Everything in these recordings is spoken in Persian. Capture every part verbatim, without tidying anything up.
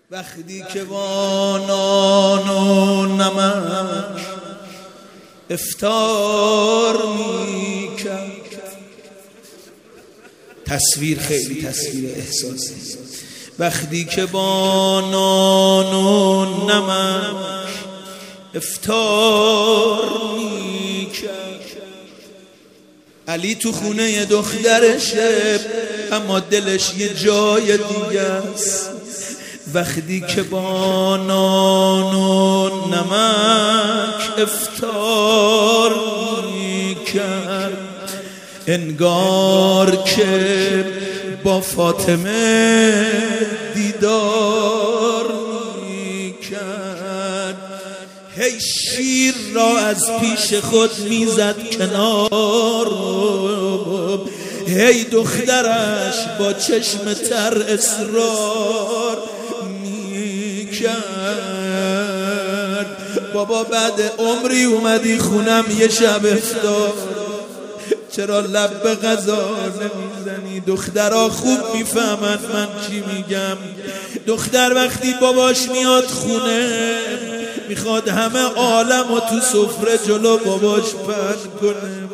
وقتی که با نان و نمک افطار میکرد. تصویر خیلی تصویر احساسی. وقتی که با نان و نمک افطار میکرد. علی تو خونه دخترشه اما دلش یه جای دیگه است. وقتی که با نان و نمک افطار میکرد انگار که با فاطمه دیدار میکرد. هی شیر را از پیش خود میزد کنار، هی دخترش با چشم تر اصرار میکرد. بابا بعد عمری اومدی خونم یه شب افطار، چرا لب به غذا نمیزنی؟ دخترها خوب میفهمن من چی میگم. دختر وقتی باباش میاد خونه میخواد همه عالم و تو سفره جلو باباش پهن کنه.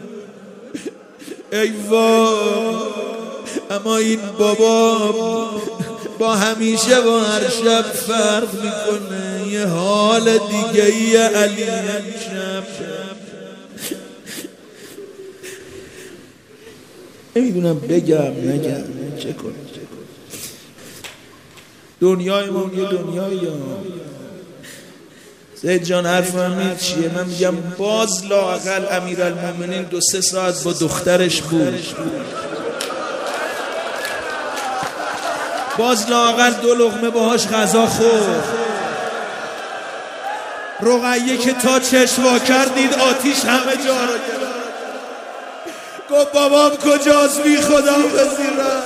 ای وای، اما این بابا با همیشه و هر شب فرق میکنه. یه حال دیگه ای علی امشب. نمیدونم بگم نگم چه کنم. دنیای ما یه دنیایی ها. زید جان حرف من چیه؟ من میگم باز لااقل امیرالمومنین دو سه ساعت با دخترش بود، باز لااقل دو لقمه باهاش غذا خورد. رقیه که تا چشم وا کردید آتیش همه جا رو گرفت. گفت بابام کجاست؟ بی خدا بزیرم.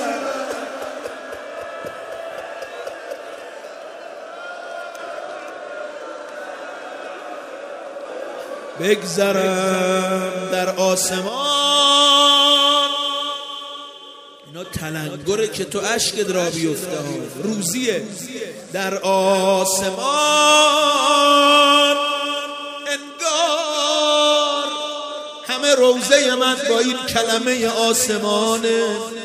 بگذرم در آسمان، اینا تلنگره که تو اشکت را بیفته ها، روزیه. در آسمان انگار همه روزه من با این کلمه آسمانه.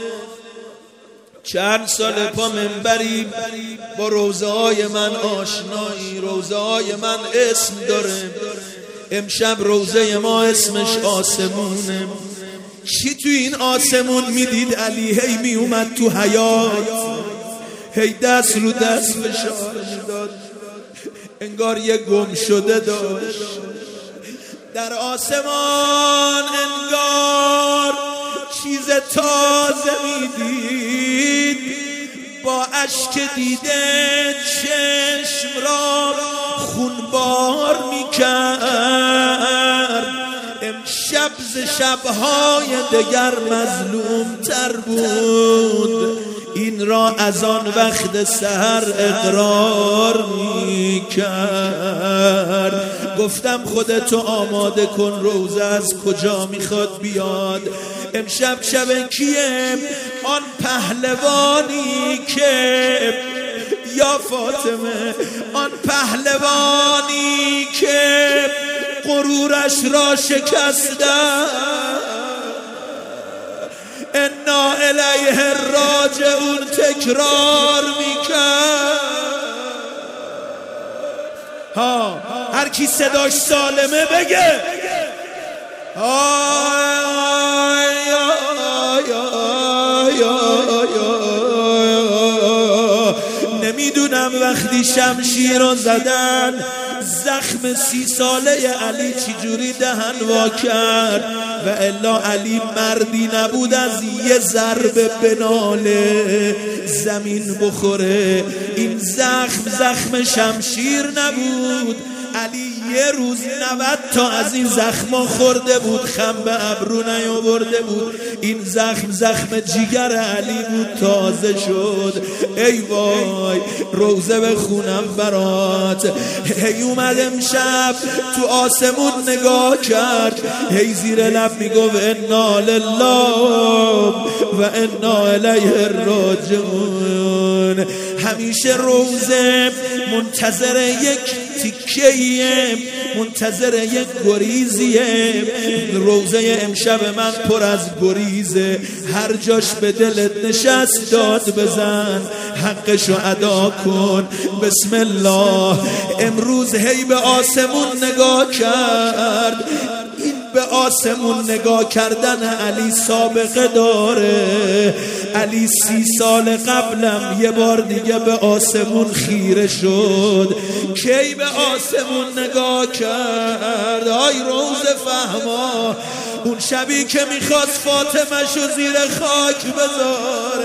چند سال پا منبری با روزه های من آشنایی، روزه های من اسم داره. امشب روزه ما اسمش آسمونه. چی تو این آسمون میدید علی؟ هی می اومد تو حیات، هی دست رو دست فشار میداد، انگار یه گم شده داشت. در آسمان انگار چیز تازه میدید، با اشک دیده چشم را خونبار میکرد. امشب ز شبهای دگر مظلوم تر بود، این را از آن وقت سحر اقرار میکرد. گفتم خودتو آماده کن، روزه از کجا میخواد بیاد. امشب شب کیه؟ آن پهلوانی که یا فاطمه، آن پهلوانی که غرورش را شکسته. انا الیه راجعون تکرار میکرد. ها هر کی صداش سالمه بگه نمیدونم وقتی شمشیر رو زدن زخم سی ساله علی چی جوری دهن وا کرد. و الا علی مردی نبود از یه ضربه بناله زمین بخوره. این زخم زخم شمشیر نبود. علی یه روز نود تا از این زخما خورده بود، خم به ابرو نیاورده بود. این زخم زخم جیگر علی بود، تازه شد. ای وای روزه بخونم برات. هی اومد امشب تو آسمون نگاه کرد، هی زیر لب میگفت انا لله و انا الیه راجعون. همیشه روزه منتظر یک تیکه‌ایه، منتظر یک گریزیه. روزه امشب من پر از گریزه، هر جاش به دلت نشست داد بزن، حقشو ادا کن. بسم الله. امروز هی به آسمون نگاه کرد. این به آسمون نگاه کردن علی سابقه داره. علی سی سال قبلم یه بار دیگه به آسمون خیره شد. کی به آسمون نگاه کرد؟ آی روز فهما، اون شبی که میخواست فاطمه شو زیر خاک بذاره،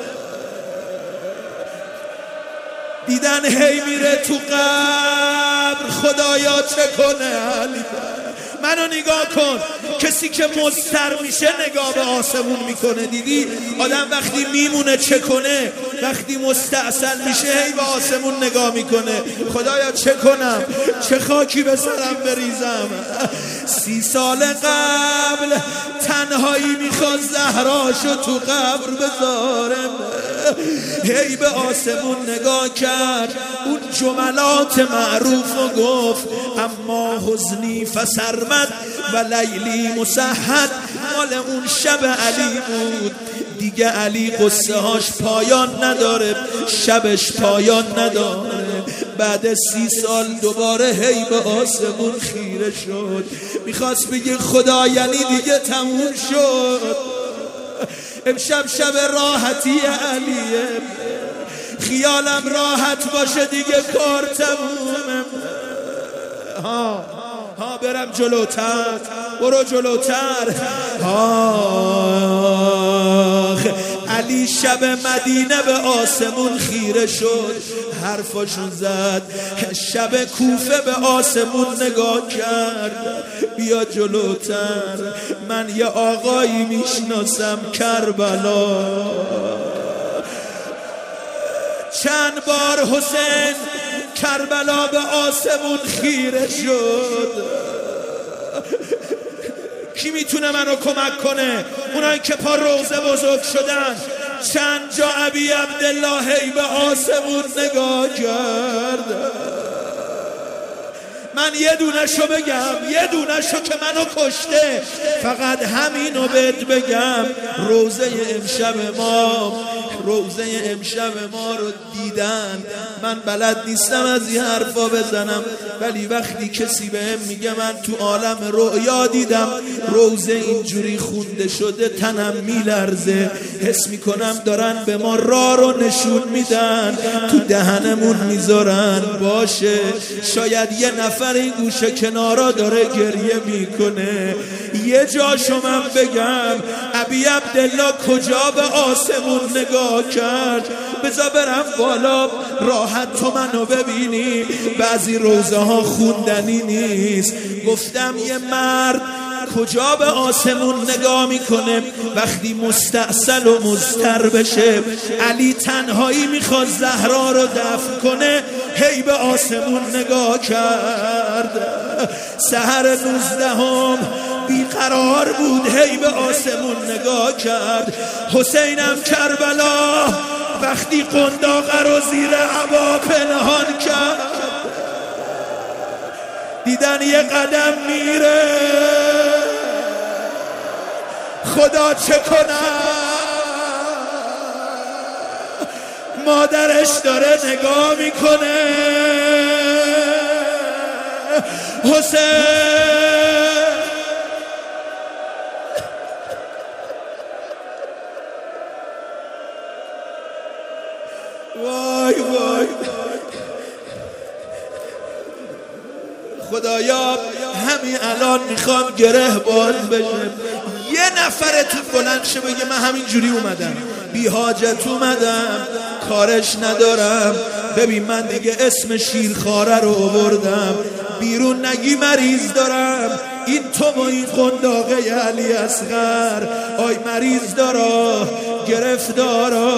دیدن هی میره تو قبر. خدایا چه کنه علی؟ منو نگاه کن، کسی که مضطر میشه نگاه به آسمون میکنه. دیدی آدم وقتی میمونه چه کنه؟ وقتی مستعسل میشه هی به آسمون نگاه میکنه. خدایا چه کنم؟ چه خاکی به سرم بریزم؟ سی سال قبل تنهایی میخواد زهراشو تو قبر بذارم، هی به آسمون نگاه کرد. اون جملات معروف و گفت اما حزنی فسرمد و لیلی مسحد. مال اون شب علی بود دیگه. علی قصه هاش پایان نداره، شبش پایان نداره. بعد سی سال دوباره هی به آسمون خیره شد، میخواست بگه خدا یعنی دیگه تموم شد. امشب شب راحتی علیه، خیالم راحت باشه دیگه کار تمومه. ها ها برم جلوتر، برو جلوتر. آخ علی شب مدینه به آسمون خیره شد، حرفاشون زد. شب کوفه به آسمون نگاه کرد. بیا جلوتر، من یه آقایی میشناسم کربلا. چند بار حسین کربلا به آسمون خیره شد. کی میتونه منو کمک کنه؟ اونایی که پا روزه بزرگ شدن. چند جا ابی عبدالله هی به آسمون نگاه کرد. من یه دونشو بگم، یه دونشو که منو کشته، فقط همینو بهت بگم. روزه امشب ما، روزه امشب ما رو دیدن. من بلد نیستم از این حرفا بزنم، ولی وقتی کسی بهم میگه من تو عالم رؤیا دیدم روزه اینجوری خونده شده، تنم میلرزه. حس میکنم دارن به ما راه رو نشون میدن، تو دهنمون میذارن. باشه شاید یه نفر این گوشه کنارا داره گریه میکنه. یه جاشو من بگم، ابی عبدالله کجا به آسمون نگاه کرد؟ بذار برم بالا راحت تو منو ببینی. بعضی روزه ها خوندنی نیست. گفتم یه مرد کجا به آسمون نگاه میکنه وقتی مستعسل و مضطر بشه؟ علی تنهایی میخواد زهرا رو دفن کنه، هی به آسمون نگاه کرد. سحر نوزدهم بیقرار بود، هی به آسمون نگاه کرد. حسینم کربلا وقتی قنداق رو زیر عبا پنهان کرد، دیدن یه قدم میره. خدا چه کنم؟ مادرش داره نگاه میکنه. حسین وای وای خدایا همین الان میخوام گره باز بشه. یه نفرتون بلند شه بگه من همین جوری اومدم، بی حاجت اومدم، کارش ندارم. ببین من دیگه اسم شیرخواره رو آوردم، بیرون نگی مریض دارم. این تو با این قنداقه علی اصغر، آی مریض دارا، گرفتارا.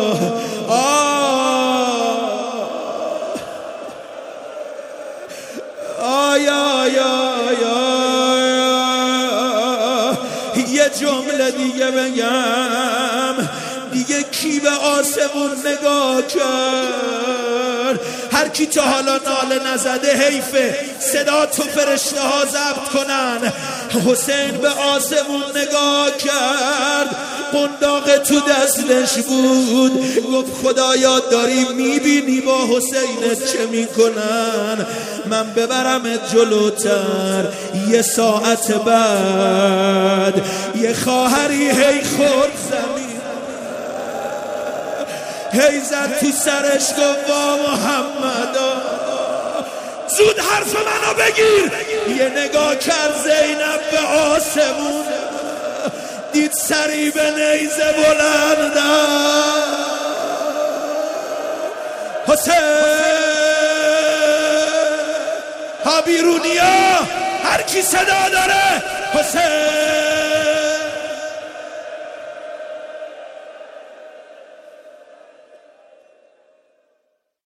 آی آی آی آی یه جمله دیگه بگم، دیگه میگه کی به آسمون نگاه کرد؟ هر کی تا حالا ناله نزده حیفه، صدا تو فرشته ها ضبط کنن. حسین به آسمون نگاه کرد، قنداق تو دستش بود، گفت خدایا داری میبینی با حسینت چه میکنن؟ من ببرمت جلوتر. یه ساعت بعد یه خواهری هی خورد زمین، هی زد تو سرش گفت با محمدا زود حرف منو بگیر. یه نگاه کرد زینب به آسمون، دید سری به نیزه بلندن. حسین ها بیرونیا، هر کی صدا داره حسین